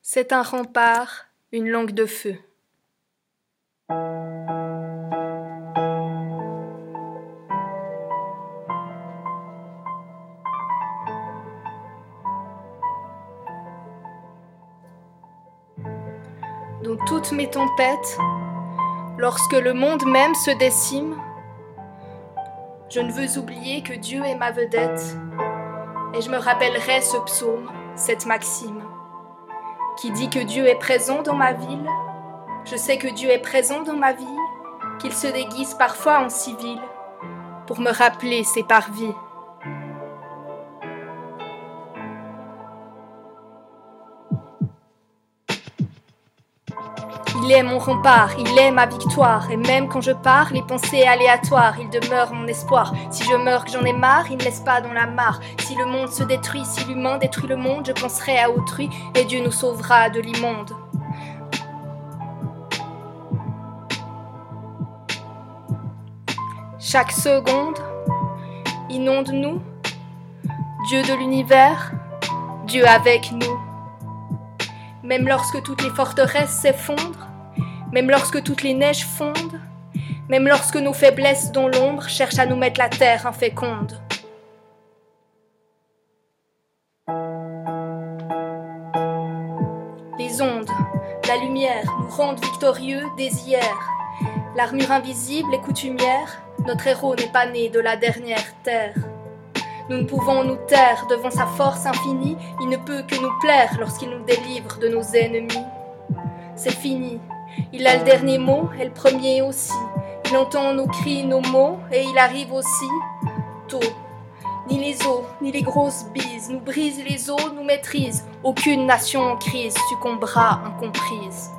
C'est un rempart, une langue de feu. Dans toutes mes tempêtes, lorsque le monde même se décime, je ne veux oublier que Dieu est ma vedette, et je me rappellerai ce psaume, cette maxime, qui dit que Dieu est présent dans ma ville. Je sais que Dieu est présent dans ma vie, qu'il se déguise parfois en civil, pour me rappeler ses parvis. Il est mon rempart, il est ma victoire, et même quand je pars, les pensées aléatoires, il demeure mon espoir. Si je meurs que j'en ai marre, il ne laisse pas dans la mare. Si le monde se détruit, si l'humain détruit le monde, je penserai à autrui, et Dieu nous sauvera de l'immonde. Chaque seconde, inonde-nous, Dieu de l'univers, Dieu avec nous. Même lorsque toutes les forteresses s'effondrent, même lorsque toutes les neiges fondent, même lorsque nos faiblesses dans l'ombre cherchent à nous mettre la terre inféconde. Les ondes, la lumière nous rendent victorieux dès hier. L'armure invisible est coutumière, notre héros n'est pas né de la dernière terre. Nous ne pouvons nous taire devant sa force infinie, il ne peut que nous plaire lorsqu'il nous délivre de nos ennemis. C'est fini, il a le dernier mot et le premier aussi. Il entend nos cris, nos mots, et il arrive aussi tôt. Ni les eaux, ni les grosses bises nous brisent les os, nous maîtrisent. Aucune nation en crise succombera incomprise.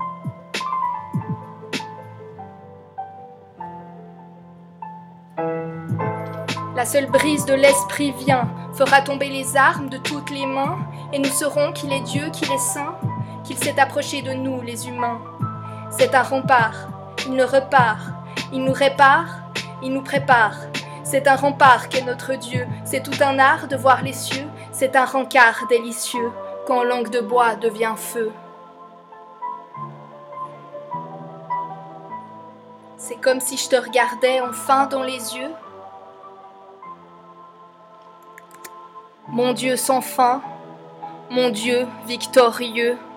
La seule brise de l'esprit vient, fera tomber les armes de toutes les mains, et nous saurons qu'il est Dieu, qu'il est saint, qu'il s'est approché de nous, les humains. C'est un rempart, il ne repart, il nous répare, il nous prépare. C'est un rempart qu'est notre Dieu, c'est tout un art de voir les cieux, c'est un rencard délicieux, quand langue de bois devient feu. C'est comme si je te regardais enfin dans les yeux. Mon Dieu sans fin, mon Dieu victorieux.